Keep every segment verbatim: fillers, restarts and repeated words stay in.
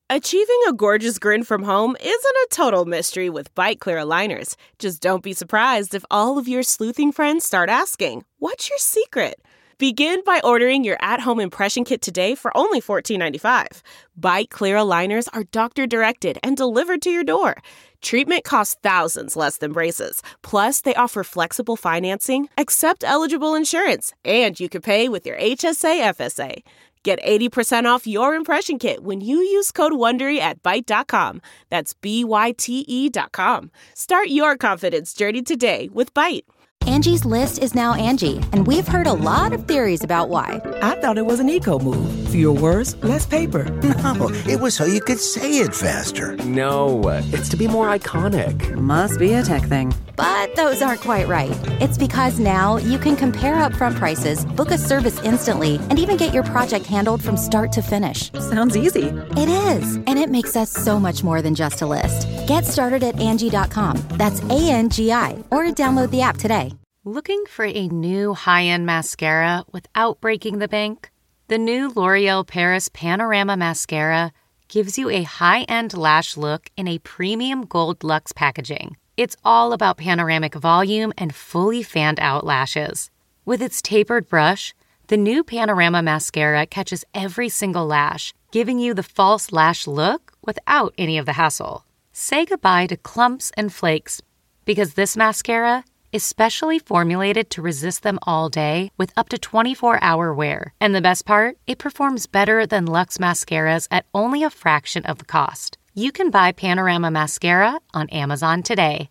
Achieving a gorgeous grin from home isn't a total mystery with Byte Clear aligners. Just don't be surprised if all of your sleuthing friends start asking, "What's your secret?" Begin by ordering your at-home impression kit today for only fourteen ninety-five. Byte Clear aligners are doctor-directed and delivered to your door. Treatment costs thousands less than braces. Plus, they offer flexible financing, accept eligible insurance, and you can pay with your H S A F S A. Get eighty percent off your impression kit when you use code WONDERY at byte dot com. That's B Y T E dot com. Start your confidence journey today with Byte. Angie's List is now Angie, and we've heard a lot of theories about why. I thought it was an eco move. Fewer words, less paper. No, it was so you could say it faster. No, it's to be more iconic. Must be a tech thing. But those aren't quite right. It's because now you can compare upfront prices, book a service instantly, and even get your project handled from start to finish. Sounds easy. It is, and it makes us so much more than just a list. Get started at Angie dot com. That's A N G I, or download the app today. Looking for a new high-end mascara without breaking the bank? The new L'Oreal Paris Panorama Mascara gives you a high-end lash look in a premium gold luxe packaging. It's all about panoramic volume and fully fanned-out lashes. With its tapered brush, the new Panorama Mascara catches every single lash, giving you the false lash look without any of the hassle. Say goodbye to clumps and flakes, because this mascara is specially formulated to resist them all day with up to twenty-four hour wear. And the best part? It performs better than Luxe mascaras at only a fraction of the cost. You can buy Panorama Mascara on Amazon today.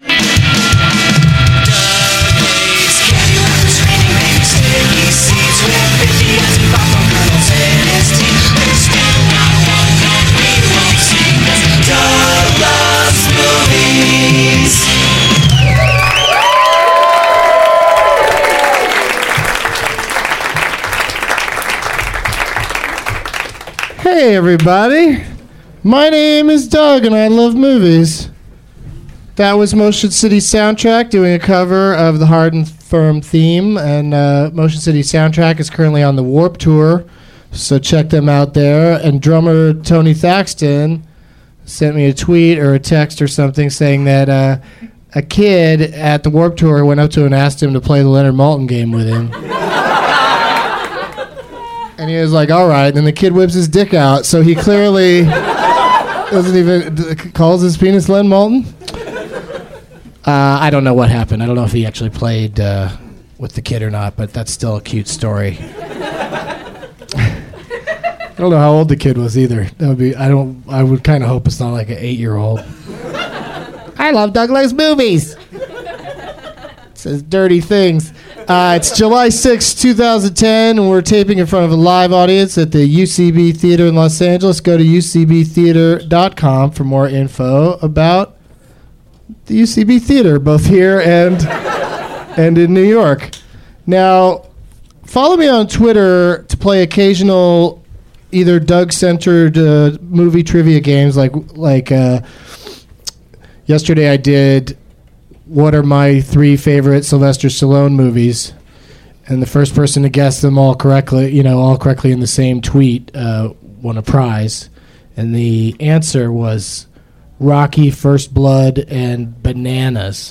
Hey everybody, my name is Doug and I love movies. That was Motion City Soundtrack doing a cover of the Hard and Firm theme, and uh, Motion City Soundtrack is currently on the Warped Tour, so check them out there. And drummer Tony Thaxton sent me a tweet or a text or something saying that uh, a kid at the Warped Tour went up to him and asked him to play the Leonard Maltin game with him. And he was like, all right. And then the kid whips his dick out. So he clearly doesn't even, d- calls his penis Len Maltin. Uh, I don't know what happened. I don't know if he actually played uh, with the kid or not, but that's still a cute story. I don't know how old the kid was either. That would be, I don't, I would kind of hope it's not like an eight-year-old. I love Douglas movies. It says dirty things. Uh, it's July sixth, twenty ten, and we're taping in front of a live audience at the U C B Theater in Los Angeles. Go to U C B theater dot com for more info about the U C B Theater, both here and and in New York. Now, follow me on Twitter to play occasional either Doug-centered uh, movie trivia games, like like uh, yesterday I did what are my three favorite Sylvester Stallone movies, and the first person to guess them all correctly, you know, all correctly in the same tweet, uh, won a prize. And the answer was Rocky, First Blood, and Bananas.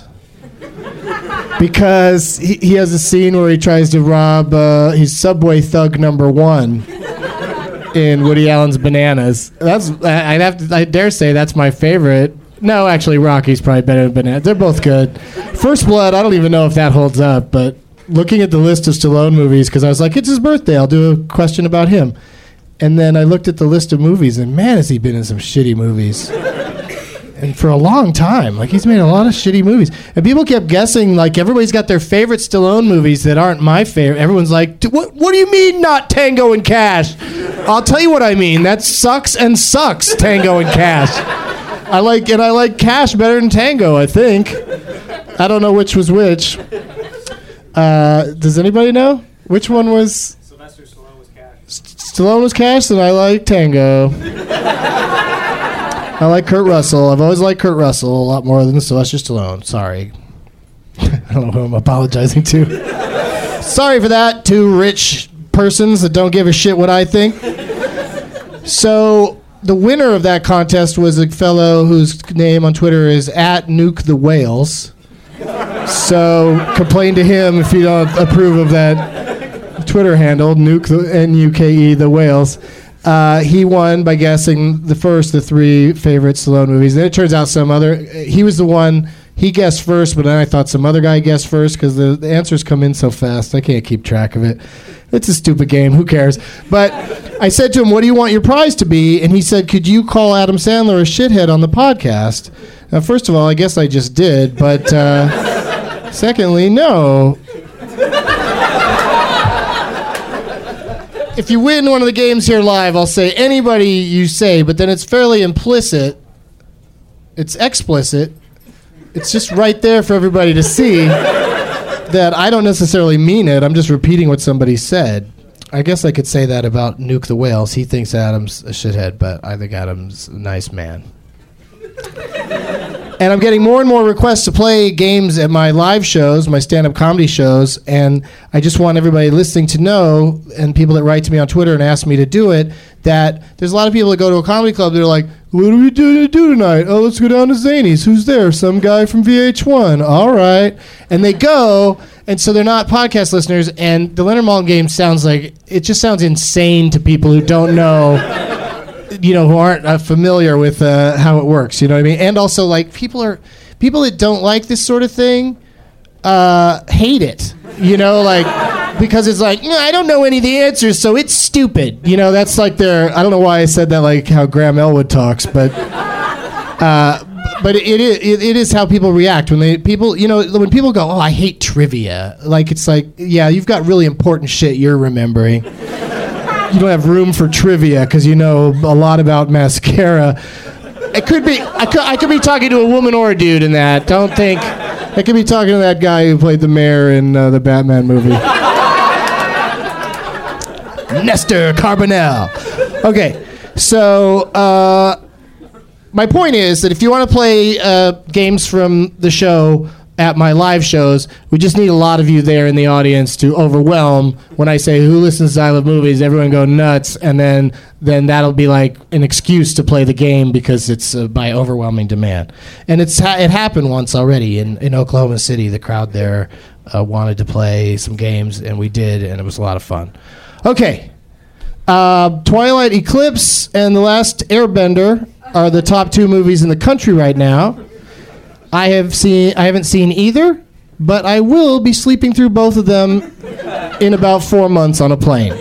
Because he, he has a scene where he tries to rob, uh, he's Subway Thug number one in Woody Allen's Bananas. That's I'd have to, I dare say that's my favorite. No, actually, Rocky's probably better than Bananas. They're both good. First Blood, I don't even know if that holds up, but looking at the list of Stallone movies, because I was like, it's his birthday, I'll do a question about him. And then I looked at the list of movies, and man, has he been in some shitty movies. And for a long time. Like, he's made a lot of shitty movies. And people kept guessing, like, everybody's got their favorite Stallone movies that aren't my favorite. Everyone's like, what, what do you mean not Tango and Cash? I'll tell you what I mean. That sucks and sucks, Tango and Cash. I like and I like Cash better than Tango, I think. I don't know which was which. Uh, does anybody know? Which one was? Sylvester Stallone was Cash. S- Stallone was Cash, and I like Tango. I like Kurt Russell. I've always liked Kurt Russell a lot more than Sylvester Stallone. Sorry. I don't know who I'm apologizing to. Sorry for that, two rich persons that don't give a shit what I think. So, the winner of that contest was a fellow whose name on Twitter is at Nuke the Whales. So complain to him if you don't approve of that Twitter handle, Nuke the N U K E the Whales. Uh, he won by guessing the first, the three favorite Stallone movies. Then it turns out some other, he was the one, he guessed first, but then I thought some other guy guessed first because the, the answers come in so fast. I can't keep track of it. It's a stupid game. Who cares? But I said to him, what do you want your prize to be? And he said, could you call Adam Sandler a shithead on the podcast? Now, first of all, I guess I just did. But uh, secondly, no. If you win one of the games here live, I'll say anybody you say, but then it's fairly implicit. It's explicit. It's just right there for everybody to see that I don't necessarily mean it. I'm just repeating what somebody said. I guess I could say that about Nuke the Whales. He thinks Adam's a shithead, but I think Adam's a nice man. And I'm getting more and more requests to play games at my live shows, my stand-up comedy shows, and I just want everybody listening to know, and people that write to me on Twitter and ask me to do it, that there's a lot of people that go to a comedy club that are like, what are we doing to do tonight? Oh, let's go down to Zany's. Who's there? Some guy from V H one. All right. And they go, and so they're not podcast listeners, and the Leonard Maltin game sounds like, it just sounds insane to people who don't know, you know, who aren't uh, familiar with uh, how it works, you know what I mean? And also, like, people are, people that don't like this sort of thing uh, hate it, you know, like, because it's like, I don't know any of the answers, so it's stupid. You know, that's like their, I don't know why I said that like how Graham Elwood talks, but uh, but it, it, it is how people react when they, people, you know, when people go, oh, I hate trivia. Like, it's like, yeah, you've got really important shit you're remembering. You don't have room for trivia because you know a lot about mascara. It could be, I could, I could be talking to a woman or a dude in that. Don't think, I could be talking to that guy who played the mayor in uh, the Batman movie. Nestor Carbonell. Okay, so uh, my point is that if you want to play uh, games from the show at my live shows, we just need a lot of you there in the audience to overwhelm when I say who listens to I Love Movies, everyone go nuts, and then then that'll be like an excuse to play the game because it's uh, by overwhelming demand. And it's ha- it happened once already in, in Oklahoma City. The crowd there uh, wanted to play some games, and we did, and it was a lot of fun. Okay, uh, Twilight Eclipse and The Last Airbender are the top two movies in the country right now. I have seen. I haven't seen either, but I will be sleeping through both of them in about four months on a plane.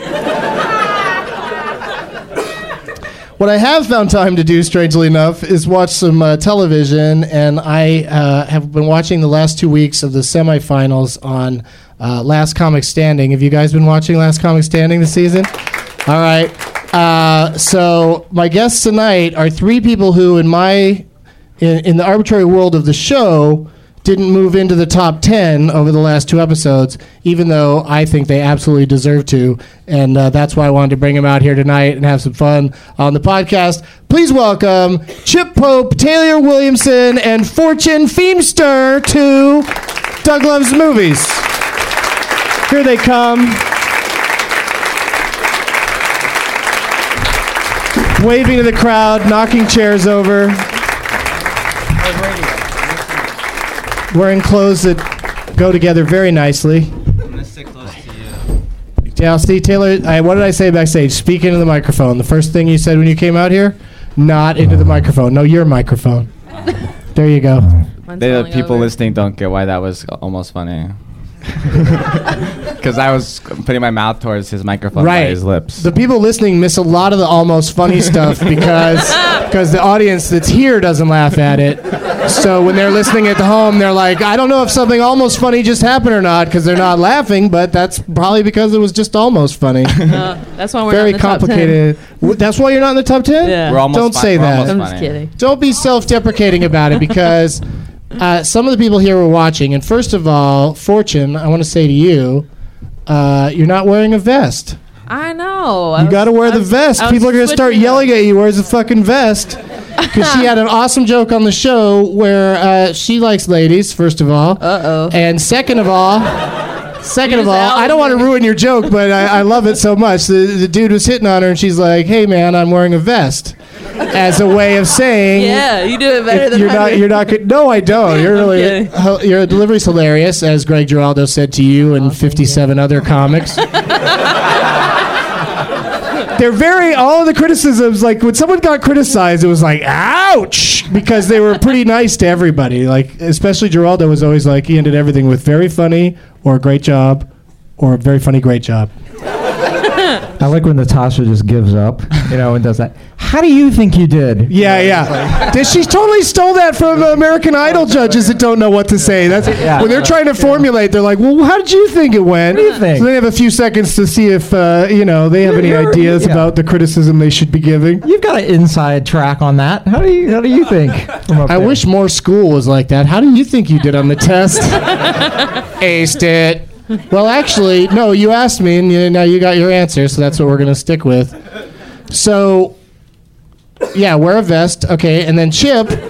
What I have found time to do, strangely enough, is watch some uh, television, and I uh, have been watching the last two weeks of the semifinals on uh, Last Comic Standing. Have you guys been watching Last Comic Standing this season? All right. Uh, so my guests tonight are three people who, in my In, in the arbitrary world of the show, didn't move into the top ten over the last two episodes, even though I think they absolutely deserve to. And uh, that's why I wanted to bring them out here tonight and have some fun on the podcast. Please welcome Chip Pope, Taylor Williamson, and Fortune Feimster to Doug Loves Movies. Here they come. Waving to the crowd, knocking chairs over. Wearing clothes that go together very nicely. I'm going to sit close to you. Yeah, see, Taylor, I, what did I say backstage? Speak into the microphone. The first thing you said when you came out here? Not into the microphone. No, your microphone. There you go. The people over. Listening don't get why that was almost funny. Because I was putting my mouth towards his microphone right. by his lips. The people listening miss a lot of the almost funny stuff because because the audience that's here doesn't laugh at it. So when they're listening at home, they're like, I don't know if something almost funny just happened or not because they're not laughing, but that's probably because it was just almost funny. Uh, that's why we're very not in the complicated. top ten. W- that's why you're not in the top ten? Yeah. We're almost don't fi- say we're that. almost I'm funny. just kidding. Don't be self-deprecating about it because uh, some of the people here were watching. And first of all, Fortune, I want to say to you, uh, you're not wearing a vest. I know. You got to wear the vest. People are going to start yelling at you. Where's the fucking vest? Because she had an awesome joke on the show where uh, she likes ladies, first of all. Uh-oh. And second of all, second of all, I don't want to ruin your joke, but I, I love it so much. The, the dude was hitting on her, and she's like, hey, man, I'm wearing a vest. as a way of saying, Yeah, you do it better if than you're I not. do. You're not good. No, I don't. You're I'm really. kidding. Uh, your delivery's hilarious, as Greg Giraldo said to you and fifty-seven other comics. They're very, all of the criticisms, like when someone got criticized, it was like, ouch, because they were pretty nice to everybody. Like, especially Giraldo was always like, he ended everything with very funny or great job or very funny, great job. I like when Natasha just gives up, you know, and does that. How do you think you did? Yeah, yeah. Did she totally stole that from American Idol judges that don't know what to say? That's Yeah. when they're trying to formulate. They're like, "Well, how did you think it went?" What do you think? So they have a few seconds to see if uh, you know they have any You're- ideas yeah. about the criticism they should be giving. You've got an inside track on that. How do you How do you think? from up I there? wish more school was like that. How do you think you did on the test? Aced it. Well, actually, no. You asked me, and you, now you got your answer, so that's what we're gonna stick with. So, yeah, wear a vest, okay, and then Chip. The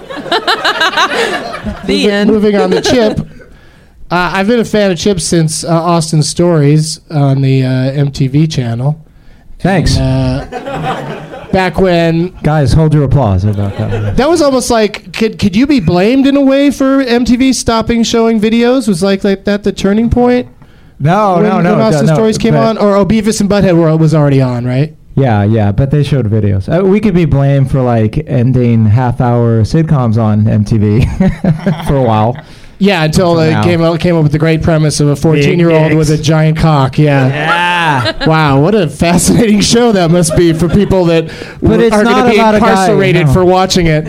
moving, end. moving on to Chip. Uh, I've been a fan of Chip since uh, Austin Stories on the uh, M T V channel. Thanks, Uh, back when guys. Hold your applause about that. that was almost like, could could you be blamed in a way for M T V stopping showing videos? Was like like that the turning point? No, when, no, no. when Austin no, Stories came but- on, or oh, Beavis and Butthead were, was already on, right? Yeah, yeah, but they showed videos. Uh, we could be blamed for like ending half-hour sitcoms on M T V for a while. Yeah, until they Now. came up came up with the great premise of a fourteen-year-old dicks. with a giant cock. Yeah. Yeah. Wow, what a fascinating show that must be for people that But it's are going not to be about a guy, incarcerated no. for watching it.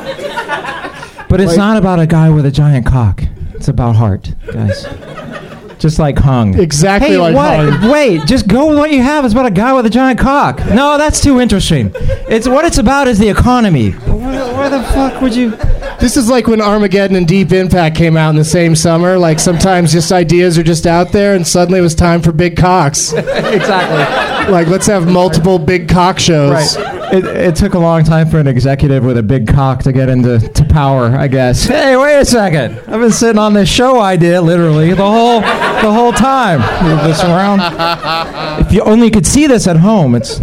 But it's Like- not about a guy with a giant cock. It's about heart, guys. Just like Hung. Exactly hey, like what? Hung. Wait, just go with what you have. It's about a guy with a giant cock. No, that's too interesting. It's what it's about is the economy. Where, where the fuck would you? This is like when Armageddon and Deep Impact came out in the same summer. Like sometimes just ideas are just out there, and suddenly it was time for big cocks. Exactly. Like let's have multiple big cock shows. Right. It, it took a long time for an executive with a big cock to get into to power, I guess. Hey, wait a second. I've been sitting on this show idea literally the whole the whole time. Move this around. If you only could see this at home, it's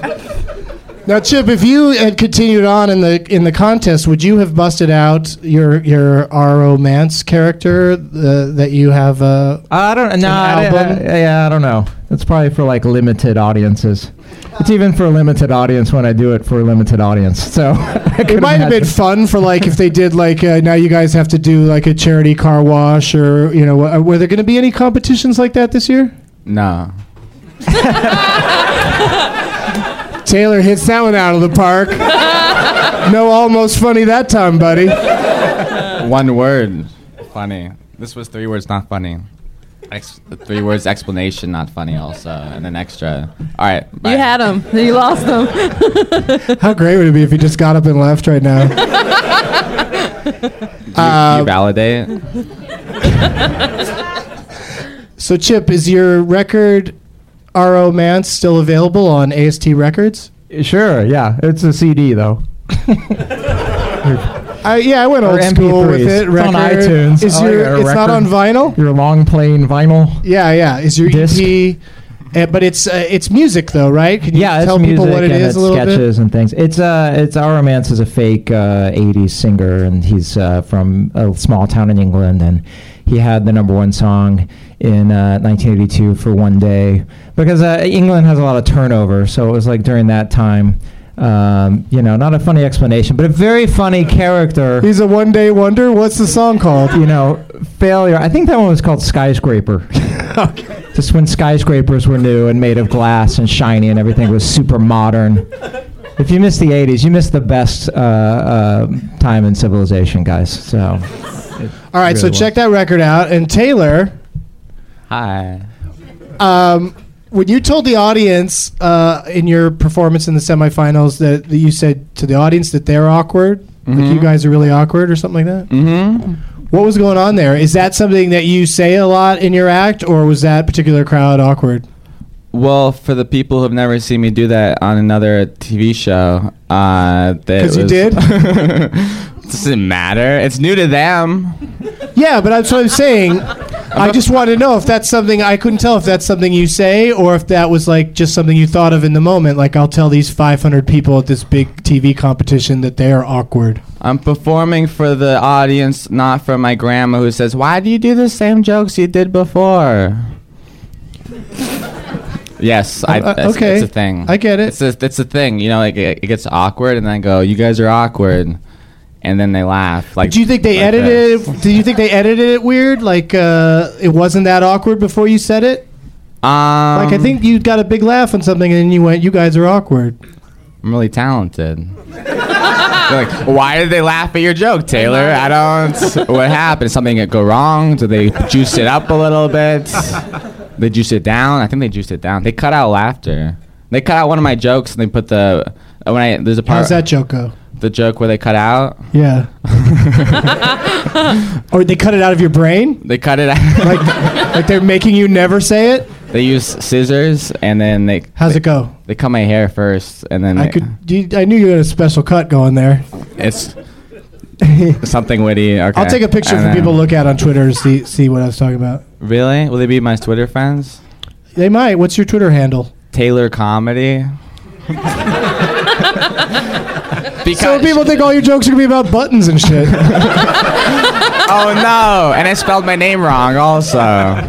Now, Chip, if you had continued on in the in the contest, would you have busted out your your romance character uh, that you have? Uh, I don't know. I, album? I, yeah, I don't know. It's probably for like limited audiences. It's even for a limited audience when I do it for a limited audience. So it might have been fun for like if they did like uh, now you guys have to do like a charity car wash or you know uh, were there going to be any competitions like that this year? No. Taylor hits that one out of the park. No, almost funny that time, buddy. One word. Funny. This was three words, not funny. Ex- three words explanation, not funny also. And then extra. All right. Bye. You had him. You lost him. How great would it be if he just got up and left right now? You, Uh, you validate? So, Chip, is your record R O Mance still available on A S T Records? Sure, yeah. It's a C D though. I, yeah, I went Or old school with M P threes. it. It's on Record. iTunes. Is Oh, your, yeah, a it's not record. on vinyl? Your long plain vinyl. Yeah, yeah. Is your Disc. E P? Uh, but it's uh, it's music though, right? Can you Yeah, tell it's people music what it and is it's a little bit? sketches and things. It's uh, it's Our Romance is a fake uh, eighties singer, and he's uh, from a small town in England, and he had the number one song in uh, nineteen eighty-two for one day because uh, England has a lot of turnover, so it was like during that time. Um, you know, not a funny explanation, but a very funny character. He's a one day wonder. What's the song called? You know, failure. I think that one was called Skyscraper. Okay. Just when skyscrapers were new and made of glass and shiny and everything was super modern. If you missed the eighties, you missed the best uh, uh, time in civilization, guys. So. All right, so check that record out. And Taylor, Hi. um, when you told the audience uh, in your performance in the semifinals that, that you said to the audience that they're awkward, like you guys are really awkward or something like that. Mm-hmm. What was going on there? Is that something that you say a lot in your act, or was that particular crowd awkward? Well, for the people who've never seen me do that on another T V show, uh, because you did. Doesn't matter. It's new to them. Yeah, but that's what I'm saying. I just want to know if that's something, I couldn't tell if that's something you say or if that was like just something you thought of in the moment. Like, I'll tell these five hundred people at this big T V competition that they are awkward. I'm performing for the audience, not for my grandma who says, why do you do the same jokes you did before? Yes, I, Uh, it's, okay. it's a thing. I get it. It's a, it's a thing. You know, like it, it gets awkward, and then I go, you guys are awkward. And then they laugh. Like, Do you think they like edited this. it? Did you think they edited it weird? Like, uh, it wasn't that awkward before you said it? Um, Like, I think you got a big laugh on something and then you went, you guys are awkward. I'm really talented. They're like, why did they laugh at your joke, Taylor? I don't. What happened? Did something go wrong? Did they juice it up a little bit? They juice it down? I think they juiced it down. They cut out laughter. They cut out one of my jokes and they put the uh, when I there's a part. How's that joke go? The joke where they cut out. Yeah. Or they cut it out of your brain? They cut it out. Like, like they're making you never say it? They use scissors and then they. How's they, it go? They cut my hair first and then. I they, could. You, I knew you had a special cut going there. It's something witty. Okay. I'll take a picture And for then- people to look at on Twitter to see see what I was talking about. Really? Will they be my Twitter friends? They might. What's your Twitter handle? Taylor Comedy. Because So people think all your jokes are gonna be about buttons and shit. Oh no! And I spelled my name wrong also.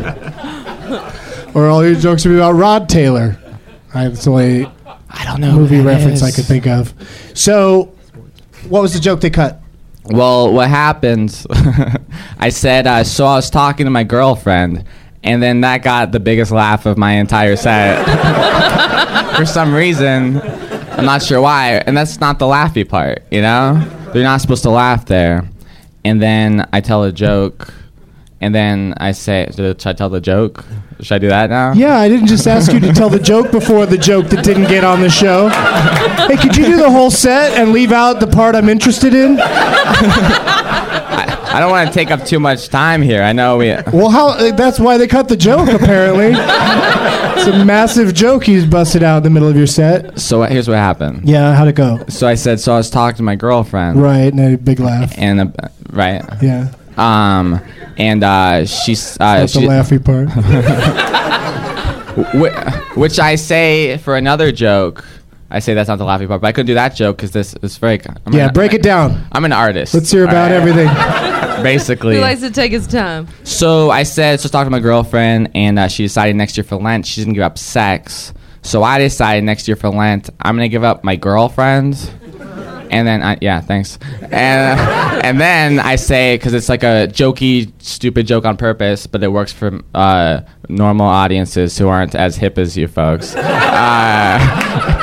Or all your jokes are about Rod Taylor. I, that's the only I don't know movie who that reference I is. could think of. So, what was the joke they cut? Well, what happened? I said, uh, so I was talking to my girlfriend, and then that got the biggest laugh of my entire set. For some reason, I'm not sure why, and that's not the laughy part, you know? They're not supposed to laugh there. And then I tell a joke, and then I say, should I tell the joke? Should I do that now? Yeah, I didn't just ask you to tell the joke before the joke that didn't get on the show. Hey, could you do the whole set and leave out the part I'm interested in? I, I don't want to take up too much time here. I know we... Well, how? uh, that's why they cut the joke, apparently. It's a massive joke you busted out in the middle of your set. So here's what happened. Yeah, how'd it go? So I said, so I was talking to my girlfriend. Right, and a big laugh. And, uh, right? Yeah. Um, and uh, she's... Uh, That's the she, laughy part. wh- which I say for another joke. I say that's not the laughy part, but I couldn't do that joke because this is very... I'm Yeah, an, break it down. I'm an artist. Let's hear about all right? everything. Basically. He likes to take his time. So I said, so I was talking to my girlfriend, and uh, she decided next year for Lent she's gonna give up sex. So I decided next year for Lent I'm gonna give up my girlfriend, and then I, yeah, thanks. And uh, and then I say, because it's like a jokey, stupid joke on purpose, but it works for uh, normal audiences who aren't as hip as you folks. Uh,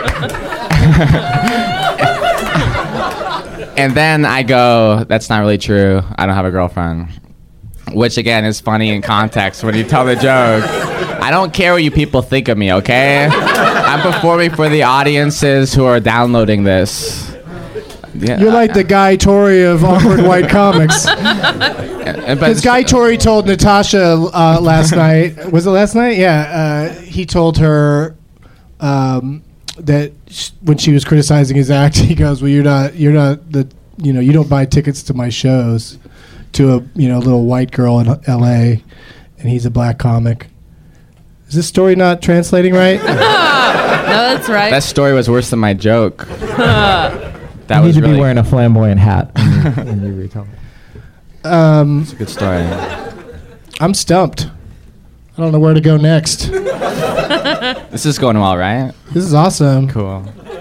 And then I go, that's not really true. I don't have a girlfriend. Which, again, is funny in context when you tell the joke. I don't care what you people think of me, okay? I'm performing for the audiences who are downloading this. Yeah. You're like the Guy Torrey of Awkward White Comics. And- but Because Guy Torrey told Natasha uh, last night, was it last night? Yeah, uh, he told her um, that sh- when she was criticizing his act, he goes, "Well, you're not, you're not the, you know, you don't buy tickets to my shows." To a you know little white girl in L A, and he's a black comic. Is this story not translating right? No, that's right. That story was worse than my joke. That you was need to really be wearing a flamboyant hat when you, when you retell it. Um, it's a good story. I'm stumped. I don't know where to go next. This is going well, right? This is awesome. Cool.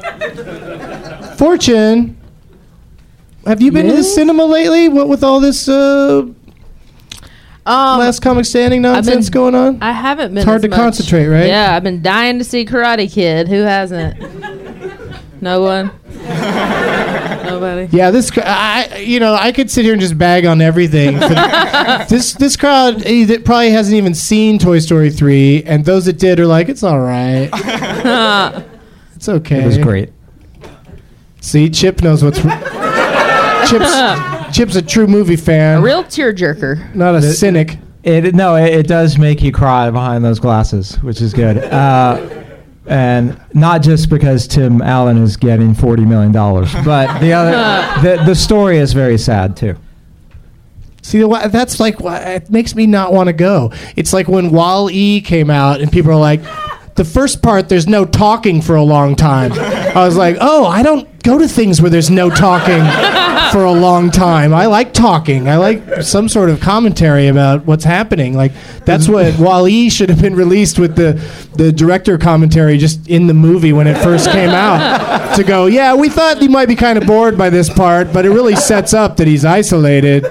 Fortune, have you been to the Yes? cinema lately? What with all this uh, um, last comic standing nonsense been- going on? I haven't been. It's hard as to much. concentrate, right? Yeah, I've been dying to see Karate Kid. Who hasn't? No one. Nobody. Yeah, this cr- I you know I could sit here and just bag on everything. For the- this this crowd eh, that probably hasn't even seen Toy Story three, and those that did are like, it's all right. It's okay. It was great. See, Chip knows what's. Chip's Chip's a true movie fan, A real tearjerker. not a cynic. It no, it, it does make you cry behind those glasses, which is good. Uh, And not just because Tim Allen is getting forty million dollars, but the other, the, the story is very sad too. See, wha- that's like wha- it makes me not want to go. It's like when Wall-E came out, and people are like, the first part, there's no talking for a long time. I was like, oh, I don't go to things where there's no talking for a long time. I like talking. I like some sort of commentary about what's happening. Like, that's what Wall-E should have been released with the, the director commentary just in the movie when it first came out. To go, yeah, we thought you might be kind of bored by this part, but it really sets up that he's isolated.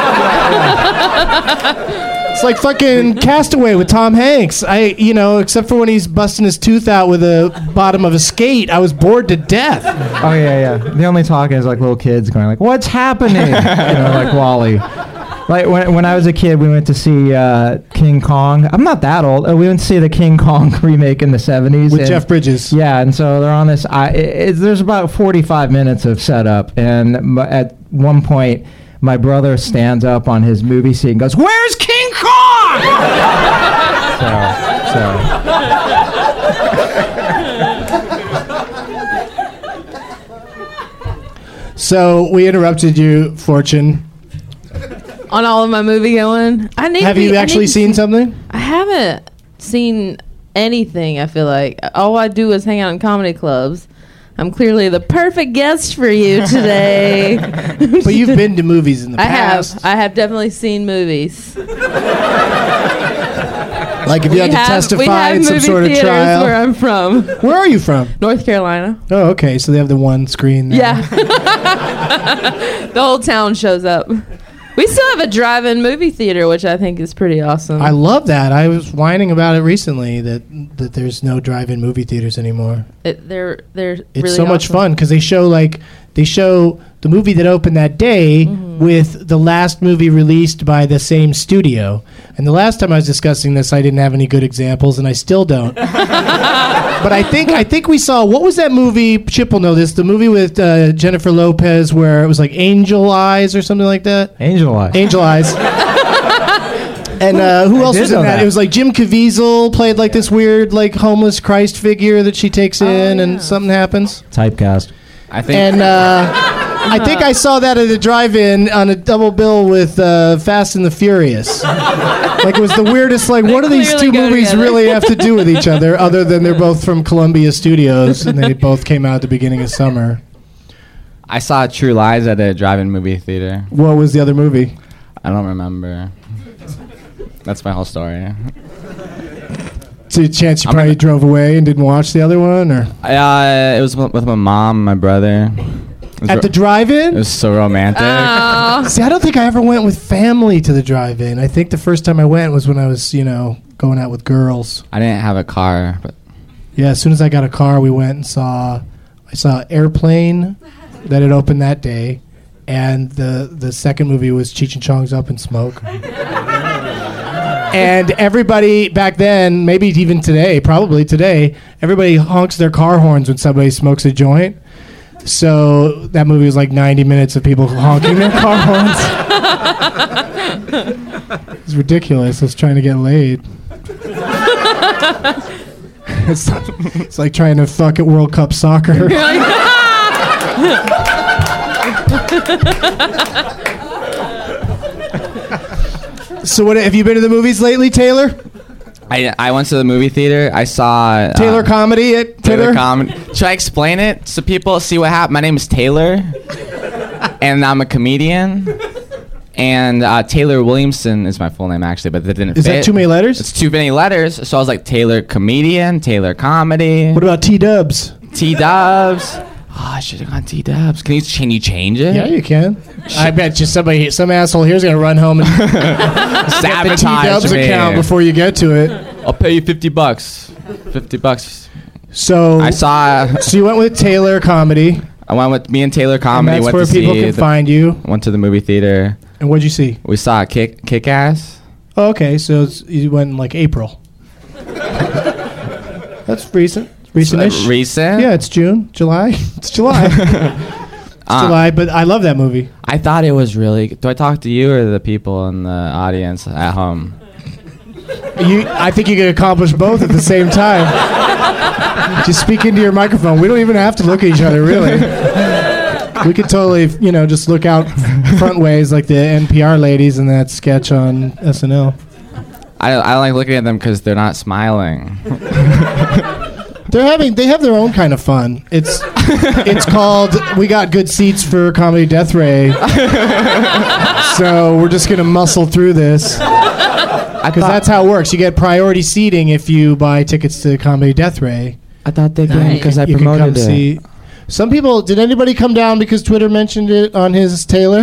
It's like fucking Castaway with Tom Hanks. I, you know, except for when he's busting his tooth out with the bottom of a skate, I was bored to death. Oh yeah, yeah. The only talk is like little kids going like, "What's happening?" You know, like Wall-E. Like when when I was a kid, we went to see uh, King Kong. I'm not that old. Uh, we went to see the King Kong remake in the seventies With and, Jeff Bridges. Yeah, and so they're on this. I, it, it, there's about forty-five minutes of setup, and m- at one point, my brother stands up on his movie seat and goes, "Where's King Kong?" so, so. So we interrupted you, Fortune. On all of my movie going. I need. Have to be, you actually I seen see, something? I haven't seen anything. I feel like all I do is hang out in comedy clubs. I'm clearly the perfect guest for you today. But you've been to movies in the I past. have. I have definitely seen movies. Like if you We had to have- we testify have in some movie sort of theaters trial. where I'm from. Where are you from? North Carolina. Oh, okay. So they have the one screen there. Yeah. The whole town shows up. We still have a drive-in movie theater, which I think is pretty awesome. I love that. I was whining about it recently that that there's no drive-in movie theaters anymore. It, they're they're It's really so much awesome. fun because they show like they show the movie that opened that day Mm-hmm. with the last movie released by the same studio. And the last time I was discussing this, I didn't have any good examples, and I still don't. But I think I think we saw, what was that movie? Chip will know this. The movie with uh, Jennifer Lopez where it was like Angel Eyes or something like that. Angel Eyes. Angel Eyes. And uh, who I else did was in know that? that. It was like Jim Caviezel played like this weird like homeless Christ figure that she takes in, and something happens. Typecast. I think. And uh, I think I saw that at a drive-in on a double bill with uh, Fast and the Furious. Like it was the weirdest. Like, what do these clearly two go movies together. really have to do with each other, other than they're both from Columbia Studios and they both came out at the beginning of summer? I saw True Lies at a drive-in movie theater. What was the other movie? I don't remember. That's my whole story. So, a chance you I'm probably gonna- drove away and didn't watch the other one, or Uh, it was with with my mom, my brother. It was at ro- the drive-in? It was so romantic. Oh. See, I don't think I ever went with family to the drive-in. I think the first time I went was when I was, you know, going out with girls. I didn't have a car, but Yeah, as soon as I got a car, we went and saw. I saw Airplane, that had opened that day, and the the second movie was Cheech and Chong's Up in Smoke. And everybody back then, maybe even today, probably today, everybody honks their car horns when somebody smokes a joint. So that movie was like ninety minutes of people honking their car horns. It's ridiculous. I was trying to get laid. it's, it's like trying to fuck at World Cup soccer. So what have you been to the movies lately, Taylor? I I went to the movie theater. I saw uh, Taylor comedy at Taylor Taylor? comedy. Should I explain it so people see what happened? My name is Taylor, and I'm a comedian. And uh, Taylor Williamson is my full name actually, but that didn't Is fit. that too many letters? It's too many letters. So I was like Taylor comedian, Taylor comedy. What about T-dubs? T Dubs? Oh, I should have gone T Dubs. Can you can you change it? Yeah, you can. I bet just somebody, some asshole here's gonna run home and get the Sabotage T-dubs me. account before you get to it. I'll pay you fifty bucks. Fifty bucks. So I saw. So you went with Taylor comedy. I went with me and Taylor And comedy. that's went where to people see can the- find you. Went to the movie theater. And what'd you see? We saw Kick Kick Ass. Oh, okay, so it's, you went in like April. That's recent. Recent-ish. Uh, recent? Yeah, it's June, July. It's July. It's Uh, July, but I love that movie. I thought it was really. Do I talk to you or the people in the audience at home? You, I think you can accomplish both at the same time. Just speak into your microphone. We don't even have to look at each other, really. We could totally, you know, just look out front ways like the N P R ladies in that sketch on S N L. I don't, I don't like looking at them because they're not smiling. They're having, they have their own kind of fun. It's it's called, we got good seats for Comedy Death Ray. So we're just going to muscle through this. Because that's how it works. You get priority seating if you buy tickets to Comedy Death Ray. I thought they came because I You can come promoted it. see. Some people, did anybody come down because Twitter mentioned it on his Taylor?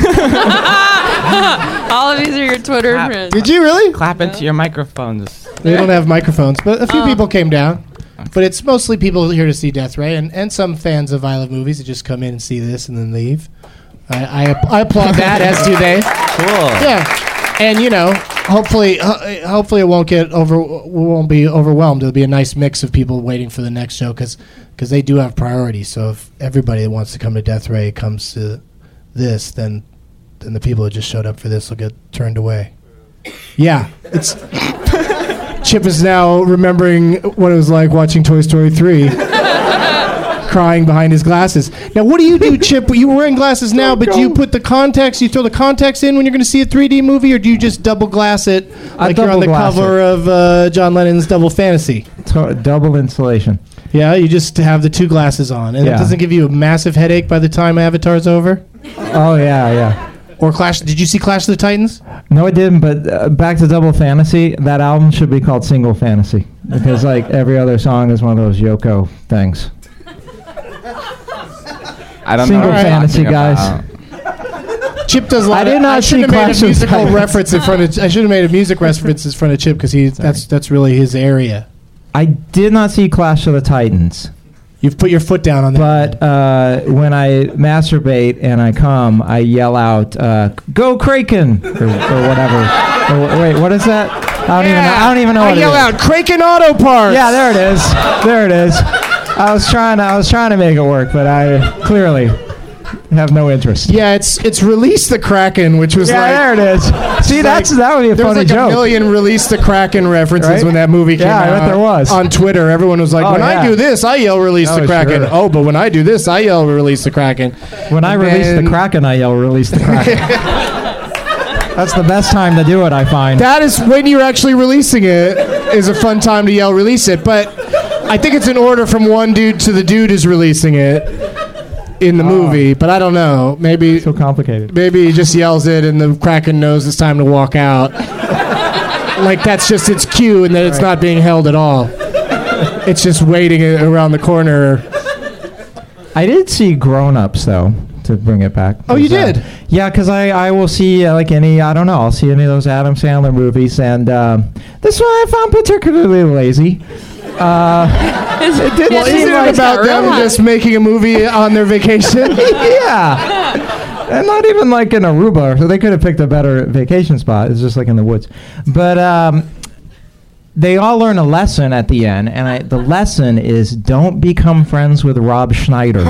All of these are your Twitter Clap. friends. Did you really? Clap into your microphones. They don't have microphones, but a few Oh. people came down. But it's mostly people here to see Death Ray, and, and some fans of I Love Movies that just come in and see this and then leave. I, I, I applaud that, as do they. Cool. Yeah, and you know, hopefully, uh, hopefully it won't get over, we won't be overwhelmed. It'll be a nice mix of people waiting for the next show because they do have priorities. So if everybody that wants to come to Death Ray comes to this, then then the people that just showed up for this will get turned away. Yeah, it's. Chip is now remembering what it was like watching Toy Story three, crying behind his glasses. Now, what do you do, Chip? You were wearing glasses now, but do you put the contacts, you throw the contacts in when you're going to see a three D movie, or do you just double glass it I like you're on the double glass cover it. of uh, John Lennon's Double Fantasy? To- double insulation. Yeah, you just have the two glasses on, and Yeah. it doesn't give you a massive headache by the time Avatar's over? Oh yeah, yeah. Or Clash? Did you see Clash of the Titans? No, I didn't. But uh, back to Double Fantasy. That album should be called Single Fantasy because like every other song is one of those Yoko things. I don't Single know what you're fantasy, talking guys. about. Chip does a lot I did of, not I should see have made Clash a of musical Titans. reference in front of. I should have made a music reference in front of Chip because he that's that's really his area. I did not see Clash of the Titans. You've put your foot down on that. But uh, when I masturbate and I come, I yell out, uh, "Go Kraken!" or, or whatever. Or, wait, what is that? I don't even. Know, I don't even know I what yell it is. out Kraken Auto Parts. Yeah, there it is. There it is. I was trying. I was trying to make it work, but I clearly have no interest. Yeah, it's it's Release the Kraken, which was Yeah, like there it is. See, like- that's that would be a there was funny like joke. a million Release the Kraken references Right? when that movie came Yeah, I out. bet there was. On Twitter, everyone was like, Oh, "When I yeah. do this, I yell Release the Oh, Kraken." sure. Oh, but when I do this, I yell Release the Kraken. When I And release then- the Kraken, I yell, "Release the Kraken." That's the best time to do it, I find. That is when you're actually releasing it. Is a fun time to yell "Release it," but I think it's an order from one dude to the dude who's releasing it in the movie. But I don't know. Maybe so complicated. Maybe he just yells it, and the Kraken knows it's time to walk out. Like that's just its cue, and that it's not being held at all. It's just waiting a- around the corner. I did see Grown Ups though. To bring it back. Oh, you 'Cause, uh, did? Yeah, because I, I will see uh, like any I don't know I'll see any of those Adam Sandler movies, and um, this one I found particularly lazy. Uh, it didn't Well, seem isn't like it about them just making a movie on their vacation? Yeah. And not even like in Aruba, so they could have picked a better vacation spot. It's just like in the woods. But um, they all learn a lesson at the end, and I, the lesson is don't become friends with Rob Schneider.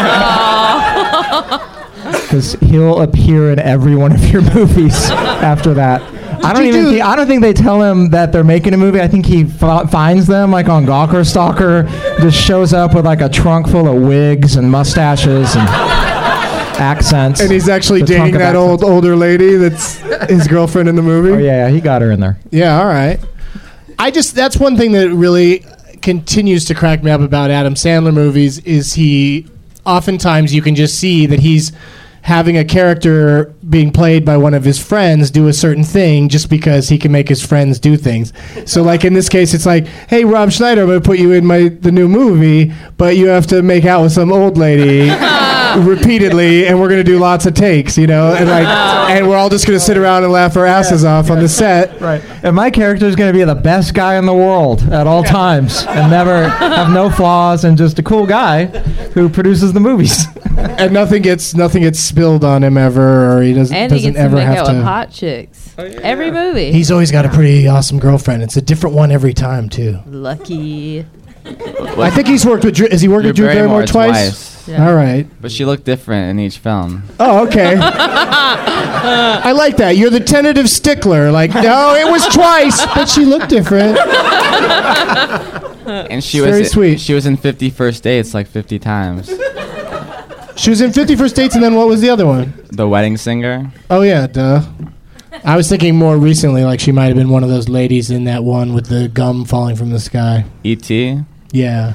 Because he'll appear in every one of your movies after that. I don't you even. do- Think, I don't think they tell him that they're making a movie. I think he f- finds them like on Gawker Stalker. Just shows up with like a trunk full of wigs and mustaches and accents. And he's actually The trunk dating of that accents. old older lady that's his girlfriend in the movie. Oh yeah, yeah, he got her in there. Yeah, all right. I just that's one thing that really continues to crack me up about Adam Sandler movies is he oftentimes you can just see that he's having a character being played by one of his friends do a certain thing just because he can make his friends do things. So like in this case it's like, "Hey Rob Schneider, I'm going to put you in my the new movie, but you have to make out with some old lady repeatedly and we're going to do lots of takes, you know?" And like and we're all just going to sit around and laugh our asses off on the set. Right. And my character is going to be the best guy in the world at all times and never have no flaws and just a cool guy who produces the movies. And nothing gets nothing gets spilled on him ever, or he doesn't And he doesn't gets to ever make have out to. with hot chicks. Every movie. He's always got a pretty awesome girlfriend. It's a different one every time too. Lucky. I think he's worked with. Drew, has he worked Drew with Drew Barrymore, Barrymore twice? twice. Yeah. All right. But she looked different in each film. Oh, okay. I like that. You're the tentative stickler. Like, no, it was twice, but she looked different. and she It's was very sweet. She was in fifty First Dates like fifty times. She was in fifty First Dates, and then what was the other one? The Wedding Singer. Oh yeah, duh. I was thinking more recently, like she might have been one of those ladies in that one with the gum falling from the sky. E T. Yeah.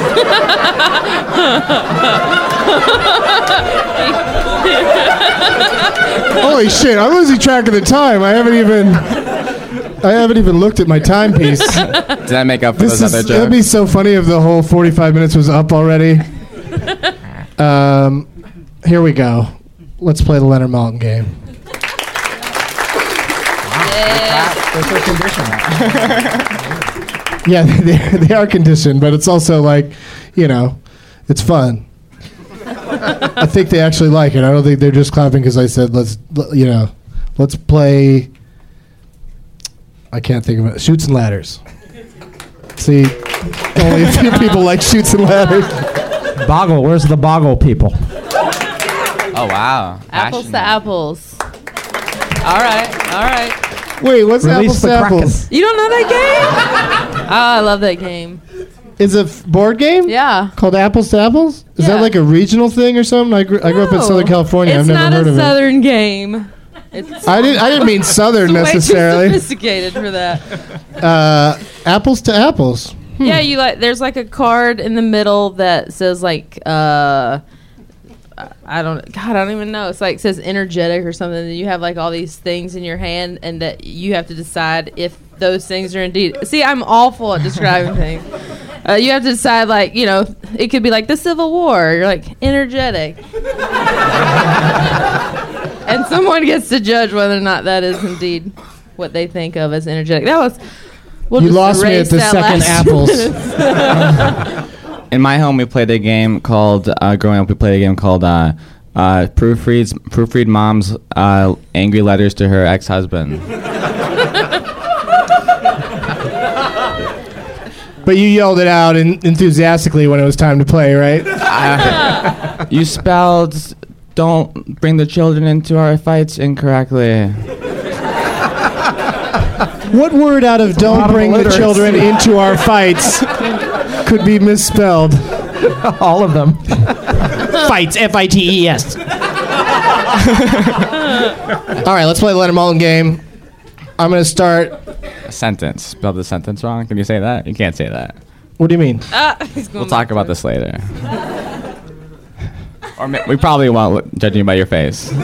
Holy shit! I'm losing track of the time. I haven't even. I haven't even looked at my timepiece. Did I make up for This those is. other It'd be jokes? so funny if the whole forty-five minutes was up already. Um, here we go. Let's play the Leonard Maltin game. Yeah, they, they are conditioned, but it's also like, you know, it's fun. I think they actually like it. I don't think they're just clapping because I said, let's, you know, let's play. I can't think of it. Shoots and ladders. See, only a few people like shoots and ladders. Boggle, where's the Boggle people? Oh wow. Apples to Passionate. apples. All right, all right. Wait, what's Release apples the to Kraken. apples? You don't know that game? Oh, I love that game. Is a f- board game? Yeah. Called Apples to Apples? Is Yeah. that like a regional thing or something? I, gr- I grew up in No. Southern California. It's I've never not heard a of southern game. It's it. I didn't. I didn't mean Southern way too necessarily. sophisticated for that. Uh, apples to apples. Yeah, you like. There's like a card in the middle that says like, uh, I don't. God, I don't even know. It's like it says energetic or something. And you have like all these things in your hand, and that you have to decide if those things are indeed. See, I'm awful at describing things. Uh, you have to decide, like, you know, it could be like the Civil War. You're like energetic, and someone gets to judge whether or not that is indeed what they think of as energetic. That was. We'll You just lost me erase at the that second last apples. In my home, we played a game called. Uh, growing up, we played a game called uh, uh, Proofread's Proofread Mom's uh, angry letters to her ex-husband. But you yelled it out in, enthusiastically when it was time to play, right? Uh, you spelled "don't bring the children into our fights" incorrectly. What word out of "don't lot of bring the illiteracy. children into our fights" could be misspelled? All of them. Fights, F I T E S. All right, let's play the Leonard Maltin game. I'm going to start. A sentence. Spelled the sentence wrong. Can you say that? You can't say that. What do you mean? Ah, he's going We'll talk about this later. Or ma- we probably won't, judging by your face.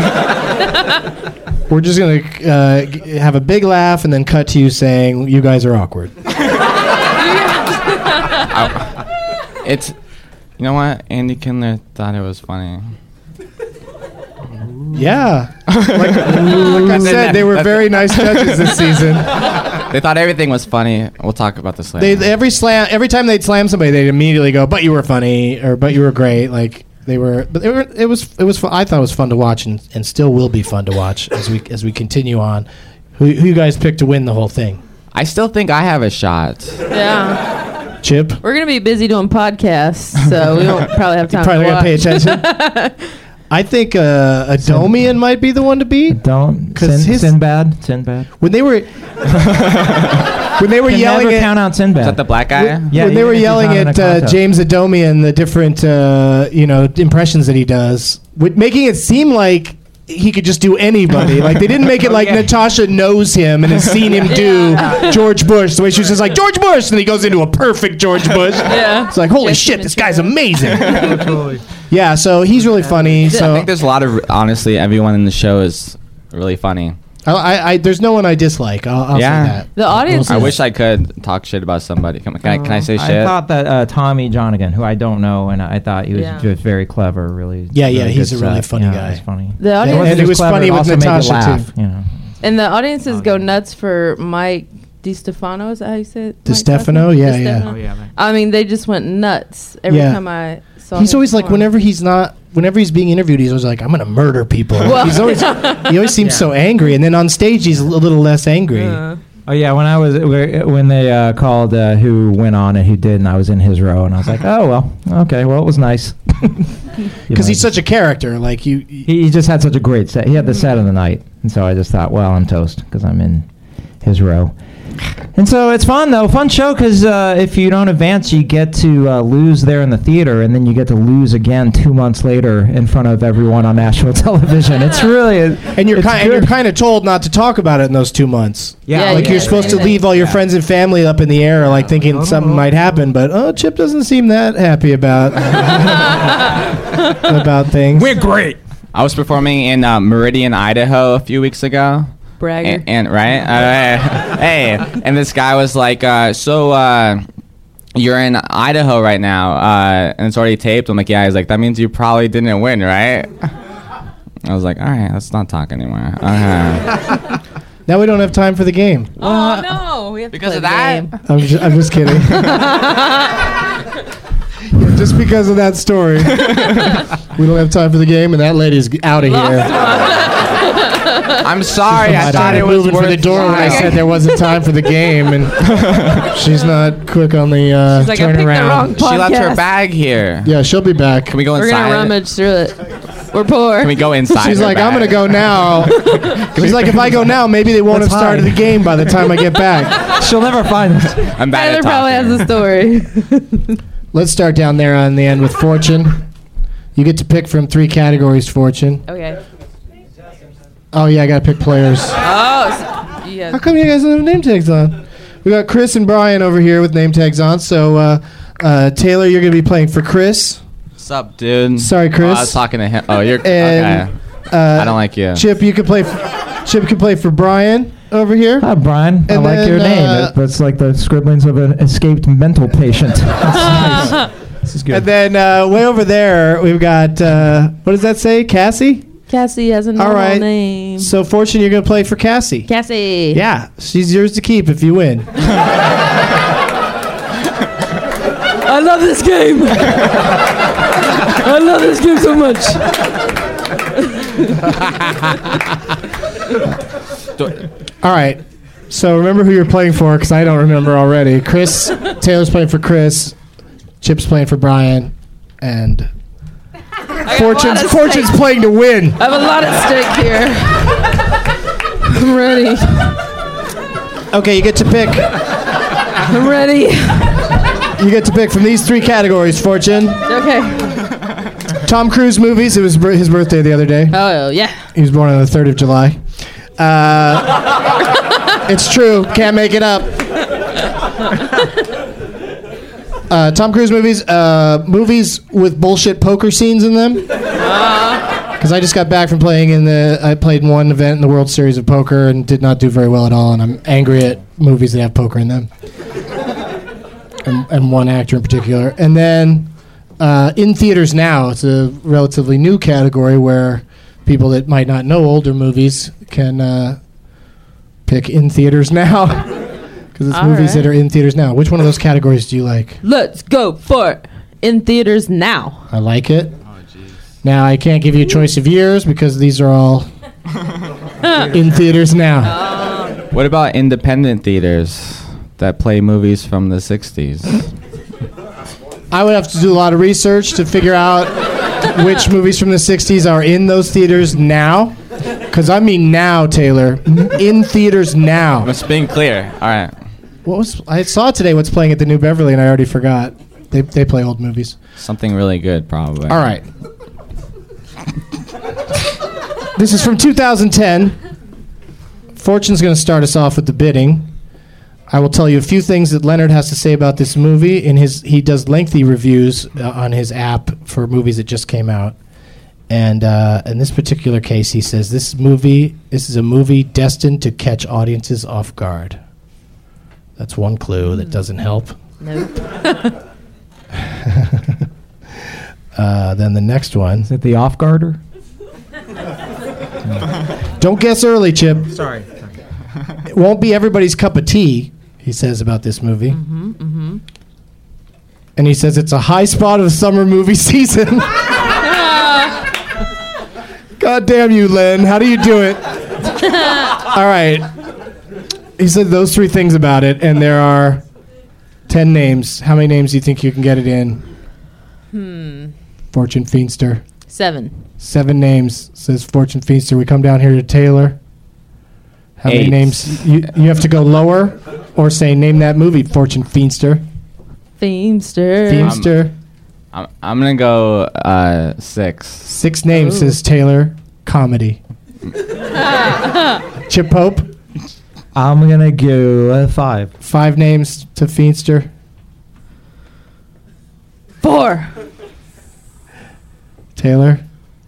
We're just going to uh, g- have a big laugh and then cut to you saying, you guys are awkward. I- it's, you know what? Andy Kindler thought it was funny. Yeah. Like, like I said, they were very nice judges this season. They thought everything was funny. We'll talk about this later. They every slam, every time they'd slam somebody, they'd immediately go, "But you were funny," or "But you were great." Like they were, but they were. It was, it was. Fun. I thought it was fun to watch, and, and still will be fun to watch as we as we continue on. Who, who you guys picked to win the whole thing? I still think I have a shot. Yeah. Chip. We're gonna be busy doing podcasts, so we don't probably have time. Probably to gotta pay watch. attention. I think uh, a Domian might be the one to beat. Don't. 'Cause Sin, his- Sinbad. Sinbad. When they were when they were Can yelling never at count out Sinbad. Is that the black guy? when, Yeah, when they even were if he's yelling not in at a uh, contest. James Adomian, the different uh, you know impressions that he does, with making it seem like he could just do anybody. Like they didn't make it like yeah. Natasha knows him and has seen him do George Bush. The way she was just like George Bush, and he goes into a perfect George Bush. Yeah. It's like holy Yes, shit, this guy's Ventura. amazing. Totally. Yeah, so he's really funny. I So think there's a lot of, honestly, everyone in the show is really funny. I, I, I there's no one I dislike. I'll, I'll Yeah. say that. The audience. I is- wish I could talk shit about somebody. Can, can, I, can I say shit? I thought that uh, Tommy Johnigan, who I don't know, and I thought he was Yeah. just very clever. Really. Yeah, yeah, really he's good a really set. funny Yeah, guy. He's funny. The Yeah, audience. and wasn't it just was clever, funny it with also made you Natasha, laugh, too. You know. And the audiences go nuts for Mike DiStefano. Is that how you say it? DiStefano? Mike Yeah, DiStefano? yeah. Oh yeah. man. I mean, they just went nuts every Yeah. time I saw. He's him always like, perform. whenever he's not, whenever he's being interviewed, he's always like, I'm gonna murder people. Well- he's always, he always seems Yeah. so angry, and then on stage he's a little less angry. Uh, Oh yeah, when I was when they uh, called uh, who went on and who didn't, I was in his row, and I was like, oh well, okay, well it was nice. Because he's such a character. Like you, you he, he just had such a great set. He had the set of the night, and so I just thought, well, I'm toast because I'm in his row. And so it's fun though, fun show because uh, if you don't advance, you get to uh, lose there in the theater, and then you get to lose again two months later in front of everyone on national television. It's really a, and you're it's kind and you're kind of told not to talk about it in those two months. Yeah, like yeah, you're supposed yeah, to leave all your yeah. friends and family up in the air, like thinking something might happen. But oh, Chip doesn't seem that happy about about things. We're great. I was performing in uh, Meridian, Idaho a few weeks ago. Bragger. And, and right, uh, hey, and this guy was like, uh, "So uh, you're in Idaho right now, uh, and it's already taped." I'm like, "Yeah." He's like, "That means you probably didn't win, right?" I was like, "All right, let's not talk anymore." Okay. Now we don't have time for the game. Oh no! We have Because to of play that? the game. I'm just, I'm just kidding. Just because of that story, we don't have time for the game, and that lady's out of here. I'm sorry. I I thought started it was moving for the worth door when I trying. said there wasn't time for the game, and she's not quick on the uh, She's like, I picked the turnaround. wrong She left her podcast. bag here. Yeah, she'll be back. Can we go We're inside? gonna rummage through it. We're poor. Can we go inside? She's her like, I'm bag? gonna go now. She's like, if I go now, maybe they won't Let's have started hide. the game by the time I get back. She'll never find us. I'm bad Tyler at probably talking. has a story. Let's start down there on the end with Fortune. You get to pick from three categories, Fortune. Okay. Oh yeah, I gotta pick players. Oh, so, yeah. How come you guys don't have name tags on? We got Chris and Brian over here with name tags on. So uh, uh, Taylor, you're gonna be playing for Chris. What's up, dude? Sorry, Chris. Oh, I was talking to him. Oh, you're And, okay. Uh, I don't like you. Chip, you can play. For, Chip can play for Brian over here. Hi, Brian. I And like then, your name. uh, It, it's like the scribblings of an escaped mental patient. That's nice. This is good. And then uh, way over there, we've got uh, what does that say, Cassie? Cassie has a normal All right. name. So Fortune, you're gonna play for Cassie. Cassie. Yeah, she's yours to keep if you win. I love this game. I love this game so much. All right. So remember who you're playing for, because I don't remember already. Chris, Taylor's playing for Chris. Chip's playing for Brian, and Fortune's at Fortune's stake. playing to win. I have a lot at stake here. I'm ready. Okay, you get to pick. I'm ready. You get to pick from these three categories, Fortune. Okay. Tom Cruise movies. It was bir- his birthday the other day. Oh yeah. He was born on the third of July. Uh, it's true. Can't make it up. Uh, Tom Cruise movies. Uh, movies with bullshit poker scenes in them. Because I just got back from playing in the. I played in one event in the World Series of Poker and did not do very well at all. And I'm angry at movies that have poker in them. and, and one actor in particular. And then uh, in theaters now, it's a relatively new category where people that might not know older movies can uh, pick in theaters now. Because it's All movies right. that are in theaters now. Which one of those categories do you like? Let's go for it. In theaters now. I like it. Now, I can't give you a choice of years because these are all in theaters now. What about independent theaters that play movies from the sixties? I would have to do a lot of research to figure out which movies from the sixties are in those theaters now. Because I mean now, Taylor. In theaters now. I'm just being clear. All right. What was I saw today what's playing at the New Beverly and I already forgot. They they play old movies. Something really good, probably. All right. This is from two thousand ten. Fortune's going to start us off with the bidding. I will tell you a few things that Leonard has to say about this movie. In his, he does lengthy reviews uh, on his app for movies that just came out. And uh, in this particular case, he says this movie, this is a movie destined to catch audiences off guard. That's one clue that doesn't help. Nope. uh, then the next one. Is it the off-guarder? Don't guess early, Chip. Sorry. It won't be everybody's cup of tea, he says about this movie. Mm-hmm, mm-hmm. And he says it's a high spot of the summer movie season. God damn you, Len. How do you do it? All right. He said those three things about it, and there are ten names. How many names do you think you can get it in? Hmm. Fortune Feaster. Seven. Seven names, says Fortune Feaster. We come down here to Taylor. How many Eight. names? You, you have to go lower? or say name that movie, Fortune Feimster. Feimster. Feimster. I'm, I'm gonna go uh, six. Six names, Ooh. says Taylor. Comedy. Chip Pope. I'm gonna go uh, five. Five names to Feimster. Four. Taylor.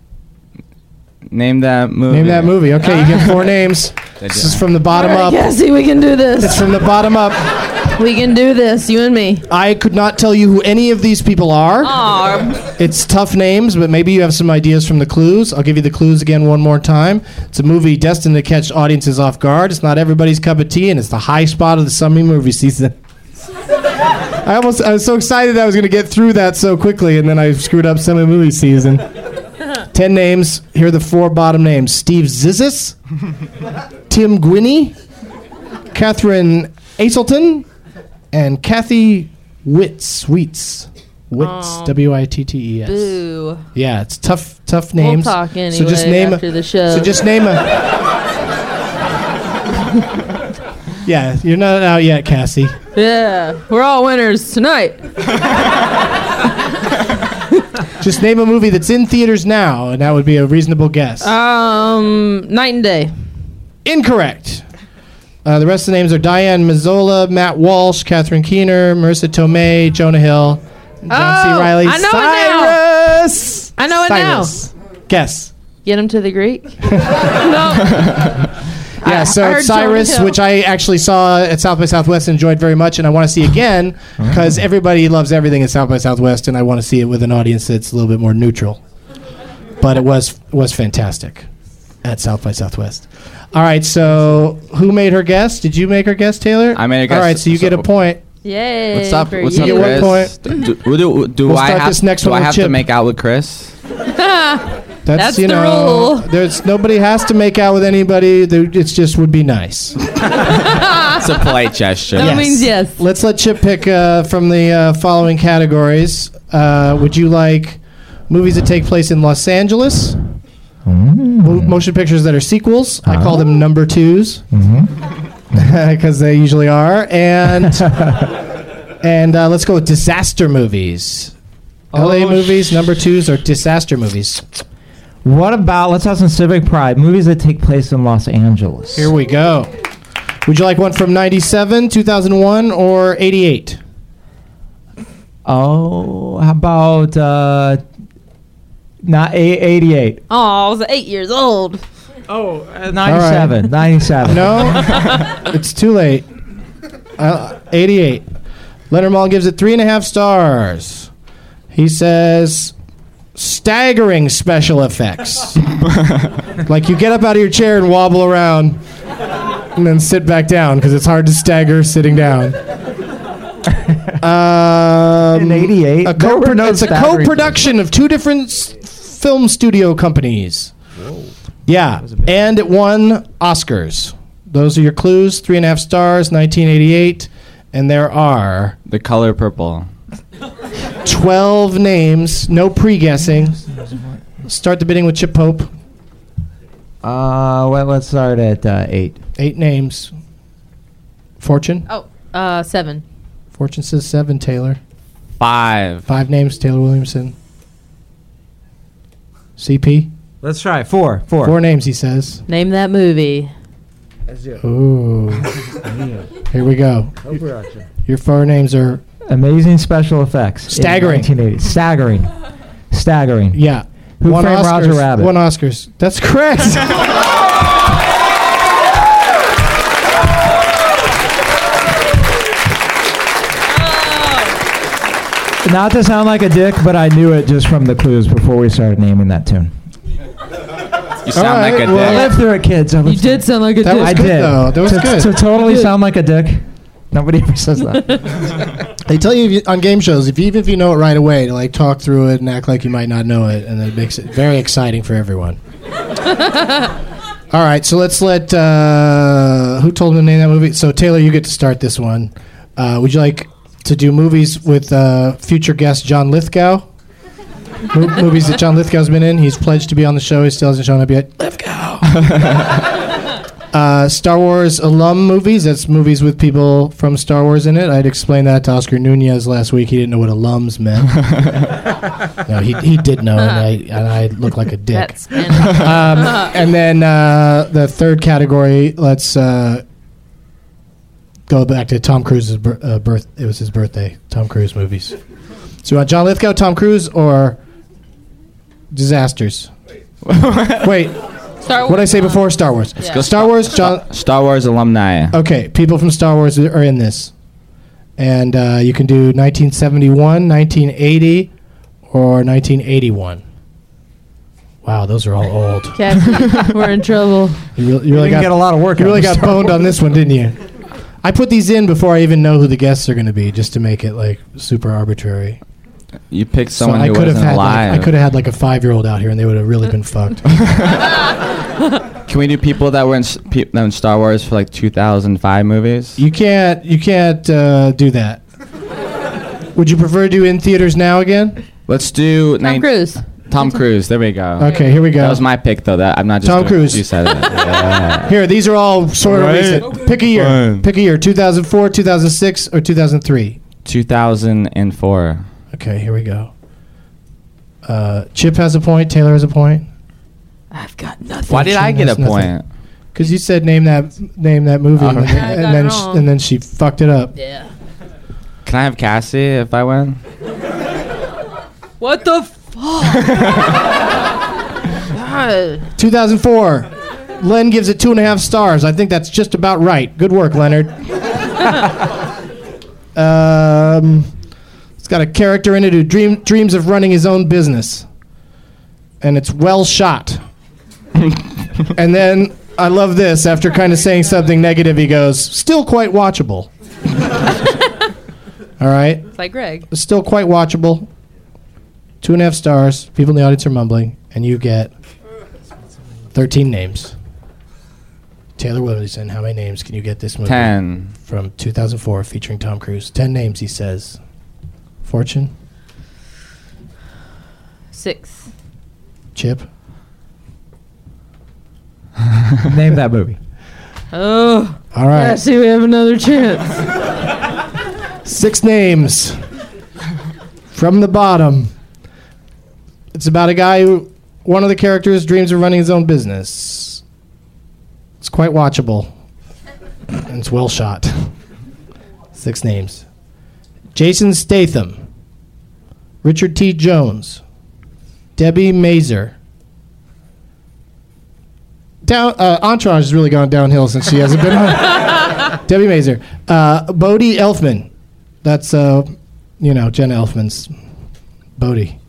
Name that movie. Name that movie. Okay, you get four names. This is from the bottom All right, up. Cassie, we can do this. It's from the bottom up. We can do this, you and me. I could not tell you who any of these people are. Aw. It's tough names, but maybe you have some ideas from the clues. I'll give you the clues again one more time. It's a movie destined to catch audiences off guard. It's not everybody's cup of tea, and it's the high spot of the summer movie season. I almost I was so excited I was going to get through that so quickly, and then I screwed up summer movie season. Ten names. Here are the four bottom names: Steve Zissou, Tim Gwinney, Catherine Aselton, and Kathy Witz. Witz. Witz. Oh. W I T T E S. Boo. Yeah, it's tough, tough names. We'll talk anyway so just name after a, the show. So just name a. Yeah, you're not out yet, Cassie. Yeah, we're all winners tonight. Just name a movie that's in theaters now, and that would be a reasonable guess. Um, Night and Day. Incorrect. Uh, the rest of the names are Diane Mazzola, Matt Walsh, Catherine Keener, Marissa Tomei, Jonah Hill, John C. Oh, Reilly, I know Cyrus. it now. I know it Cyrus. now. Guess. Get him to the Greek. No. Yeah, I- so I heard it's Cyrus, Jonah Hill. which I actually saw at South by Southwest and enjoyed very much, and I want to see again because everybody loves everything at South by Southwest, and I want to see it with an audience that's a little bit more neutral. But it was was fantastic at South by Southwest. All right, so who made her guess? Did you make her guess, Taylor? I made a guess. All right, so you get a point. Yay. What's up? for What's you. up, You get one Chris? point. Do, do, do, do We'll I start have, this next do one I with have Chip. to make out with Chris? That's, That's you the know, rule. There's nobody has to make out with anybody. There- It's just would be nice. It's a polite gesture. That means yes. Let's let Chip pick uh, from the uh, following categories. Uh, would you like movies that take place in Los Angeles? Mo- motion pictures that are sequels. I call them number twos because they usually are. And and uh, let's go with disaster movies. L A Oh, movies, number twos, or disaster movies. What about, let's have some civic pride, movies that take place in Los Angeles. Here we go. Would you like one from ninety-seven, two thousand one, or eighty-eight? Oh, how about uh, not a- eighty-eight? Oh, I was eight years old. Oh, uh, ninety-seven. ninety-seven. No, it's too late. Uh, eighty-eight. Leonard Maltin gives it three and a half stars. He says, staggering special effects. Like you get up out of your chair and wobble around and then sit back down because it's hard to stagger sitting down. Um, In eighty-eight, a there co- were no it's a staggering- co-production of two different s- film studio companies. Yeah, and it won Oscars. Those are your clues. Three and a half stars, nineteen eighty-eight. And there are The Color Purple. twelve names, no pre-guessing. Start the bidding with Chip Pope. Uh, well, let's start at uh, eight. Eight names. Fortune? Oh, uh, seven. Fortune says seven, Taylor. Five. Five names, Taylor Williamson. C P? Let's try four. Four. Four names, he says. Name that movie. Ooh. Here we go. Your four names are... Amazing special effects. in Staggering. nineteen eighty. Staggering. Staggering. Yeah. Who One Framed Oscars. Roger Rabbit? One Oscars. That's correct. Not to sound like a dick, but I knew it just from the clues before we started naming that tune. You sound All right, like a well, I dick. lived through it, kids. I You lived did sound like a That dick. was I good, did. though. That was to, good. To totally Good. sound like a dick. Nobody ever says that. They tell you if you- on game shows, if you, even if you know it right away, to like talk through it and act like you might not know it, and it makes it very exciting for everyone. All right, so let's let uh, who told him to name that movie? So Taylor, you get to start this one. Uh, would you like to do movies with uh, future guest John Lithgow? Mo- movies that John Lithgow's been in. He's pledged to be on the show. He still hasn't shown up yet. Lithgow. Uh, Star Wars alum movies. That's movies with people from Star Wars in it. I'd explained that to Oscar Nunez last week. He didn't know what alums meant. No, he he did know, and I and I look like a dick. That's um, And then uh, the third category. Let's uh, go back to Tom Cruise's bir- uh, birth. It was his birthday. Tom Cruise movies. So you want John Lithgow, Tom Cruise, or disasters? Wait. Star Wars. What did I say before? Star Wars. Yeah. Go Star Wars. John. Star Wars alumni. Okay, people from Star Wars are in this, and uh, you can do nineteen seventy-one, nineteen eighty, or nineteen eighty-one. Wow, those are all old. Cassie, we're in trouble. You really, you really didn't got get a lot of work You out really of got Star boned Wars. on this one, didn't you? I put these in before I even know who the guests are going to be, just to make it like super arbitrary. You picked someone so I who could have wasn't had alive. like, I could have had like a five-year-old out here, and they would have really been fucked. Can we do people that were in, s- pe- that were in Star Wars for like two thousand five movies? You can't. You can't uh, do that. Would you prefer to do in theaters now again? Let's do Tom nine- Cruise. Tom Cruise. There we go. Okay, here we go. That was my pick, though. That I'm not just Tom doing- Cruise. You said it. Yeah. Here, these are all sort of Right. recent. Pick a year. Fine. Pick a year. two thousand four, two thousand six, or two thousand three. two thousand four. Okay, here we go. Uh, Chip has a point. Taylor has a point. I've got nothing. Why did I get a That's nothing. point? Because you said name that name that movie, Oh, and, okay. then, I and got then it sh- wrong. and then she fucked it up. Yeah. Can I have Cassie if I win? What the fuck? God. two thousand four. Len gives it two and a half stars. I think that's just about right. Good work, Leonard. um, it's got a character in it who dream, dreams of running his own business, and it's well shot. And then I love this. After kind of saying something negative, he goes, "Still quite watchable." All right, It's like Greg. still quite watchable. Two and a half stars. People in the audience are mumbling, and you get thirteen names. Taylor Williamson, how many names can you get this movie? Ten. From two thousand four, featuring Tom Cruise. Ten names, he says. Fortune? Six. Chip? Name that movie. Oh. All right. I see we have another chance. Six names. From the bottom. It's about a guy who, one of the characters dreams of running his own business. It's quite watchable. And it's well shot. Six names. Jason Statham. Richard T. Jones. Debbie Mazur. Down, uh, Entourage has really gone downhill since she hasn't been on. Debbie Mazur. Uh, Bodie Elfman. That's, uh, you know, Jenna Elfman's Bodie.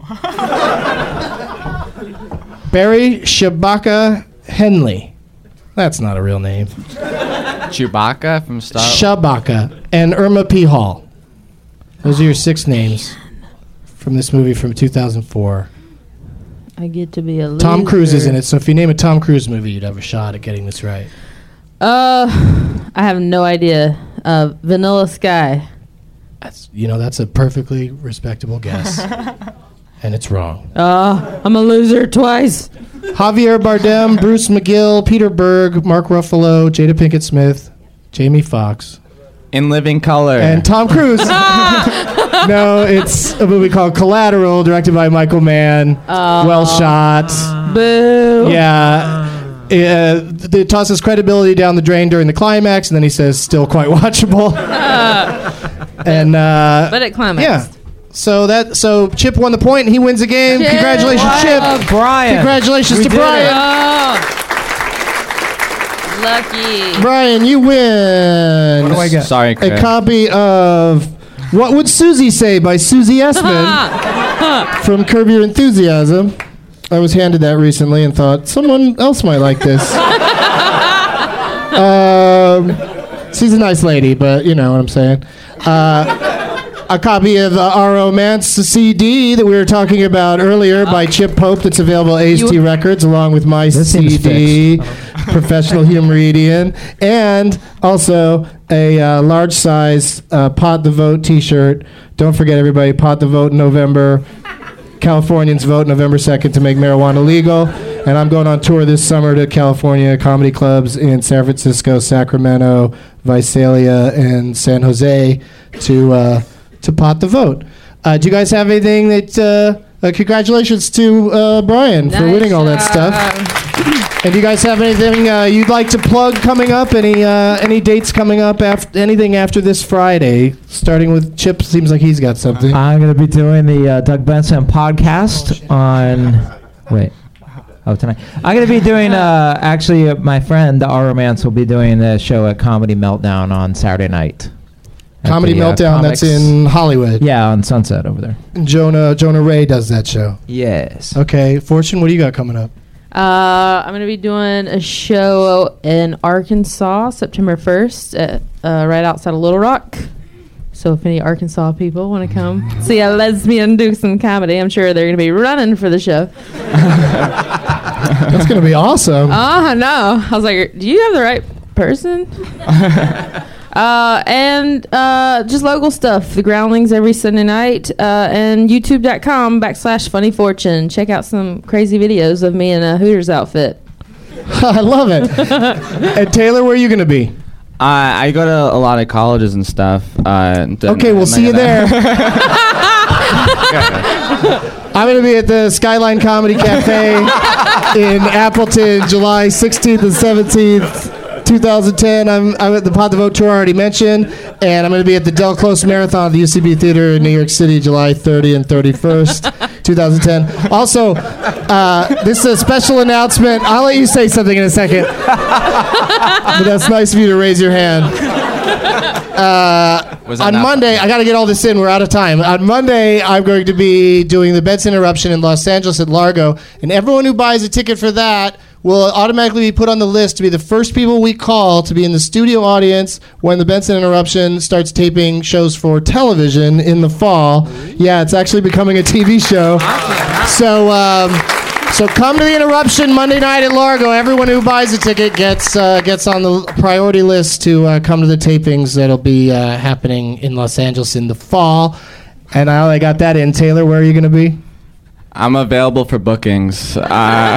Barry Shabaka Henley. That's not a real name. Chewbacca from Star Wars. Shabaka. And Irma P. Hall. Those are your six names from this movie from two thousand four. I get to be a loser. Tom Cruise is in it, so if you name a Tom Cruise movie, you'd have a shot at getting this right. Uh, I have no idea. Uh, Vanilla Sky. That's, you know, that's a perfectly respectable guess. And it's wrong. Uh, I'm a loser twice. Javier Bardem, Bruce McGill, Peter Berg, Mark Ruffalo, Jada Pinkett Smith, Jamie Foxx, In Living Color. and Tom Cruise. No, it's a movie called Collateral, directed by Michael Mann. Well shot. Boo. Yeah. Uh, it tosses credibility down the drain during the climax, and then he says, "Still quite watchable." and uh, But at climax. yeah. So that so Chip won the point, and he wins the game. Chip. Congratulations, Chip. Uh, Brian. Congratulations We to did it. Brian. Oh. Lucky. Brian, you win. What do I get? Sorry, Craig. A copy of What Would Susie Say by Susie Essman from Curb Your Enthusiasm. I was handed that recently and thought someone else might like this. um, she's a nice lady, but you know what I'm saying. Uh, a copy of uh, Our Romance C D that we were talking about earlier by Chip Pope that's available at A S T Records, along with my This seems C D, Professional Humoridian, and also a uh, large size uh, Pot the Vote t-shirt. Don't forget, everybody, Pot the Vote in November. Californians vote November second to make marijuana legal. And I'm going on tour this summer to California comedy clubs in San Francisco, Sacramento, Visalia, and San Jose to uh, to pot the vote. Uh, do you guys have anything that... Uh, uh, congratulations to uh, Brian nice for winning all that stuff. And do you guys have anything uh, you'd like to plug coming up? Any uh, any dates coming up? After anything after this Friday? Starting with Chip, seems like he's got something. I'm going to be doing the uh, Doug Benson podcast oh, on... Wait. Oh, tonight. I'm going to be doing, uh, actually, uh, my friend, Our Romance, will be doing the show at Comedy Meltdown on Saturday night. Comedy the, uh, Meltdown, comics. That's in Hollywood. Yeah, on Sunset over there. Jonah Jonah Ray does that show. Yes. Okay, Fortune, what do you got coming up? Uh, I'm going to be doing a show in Arkansas, September first, at, uh, right outside of Little Rock. So if any Arkansas people want to come see a lesbian do some comedy, I'm sure they're going to be running for the show. That's going to be awesome. Oh, I know. I was like, do you have the right person? uh, and uh, just local stuff. The Groundlings every Sunday night. Uh, and YouTube.com backslash Funny Fortune. Check out some crazy videos of me in a Hooters outfit. I love it. And Taylor, where are you going to be? Uh, I go to a lot of colleges and stuff. Uh, okay, we'll see you there. I'm going to be at the Skyline Comedy Cafe in Appleton, July sixteenth and seventeenth, twenty ten. I'm, I'm at the Pot the Vote tour I already mentioned, and I'm going to be at the Del Close Marathon at the U C B Theater in New York City, July thirtieth and thirty-first, twenty ten. Also, uh, this is a special announcement. I'll let you say something in a second. But that's nice of you to raise your hand. Uh, on Monday, I got to get all this in. We're out of time. On Monday, I'm going to be doing the Benson Eruption in Los Angeles at Largo, and everyone who buys a ticket for that will automatically be put on the list to be the first people we call to be in the studio audience when the Benson Interruption starts taping shows for television in the fall. Yeah, it's actually becoming a T V show. So, um, so come to the Interruption Monday night at Largo. Everyone who buys a ticket gets uh, gets on the priority list to uh, come to the tapings that'll be uh, happening in Los Angeles in the fall. And I got that in. Taylor, where are you going to be? I'm available for bookings. Uh,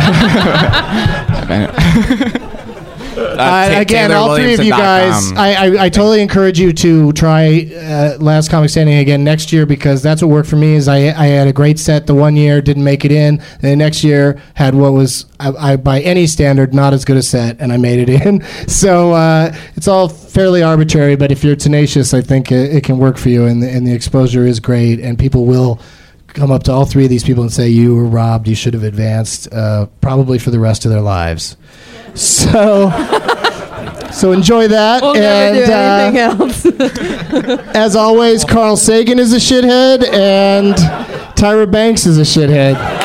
uh, again, all three of you guys, I, I, I totally encourage you to try uh, Last Comic Standing again next year, because that's what worked for me. Is I, I had a great set the one year, didn't make it in. And the next year had what was, I, I, by any standard, not as good a set, and I made it in. So uh, it's all fairly arbitrary, but if you're tenacious, I think it, it can work for you, and the, and the exposure is great, and people will come up to all three of these people and say, you were robbed, you should have advanced, uh, probably for the rest of their lives. So so enjoy that. We'll and never do anything uh, else. As always, Carl Sagan is a shithead, and Tyra Banks is a shithead.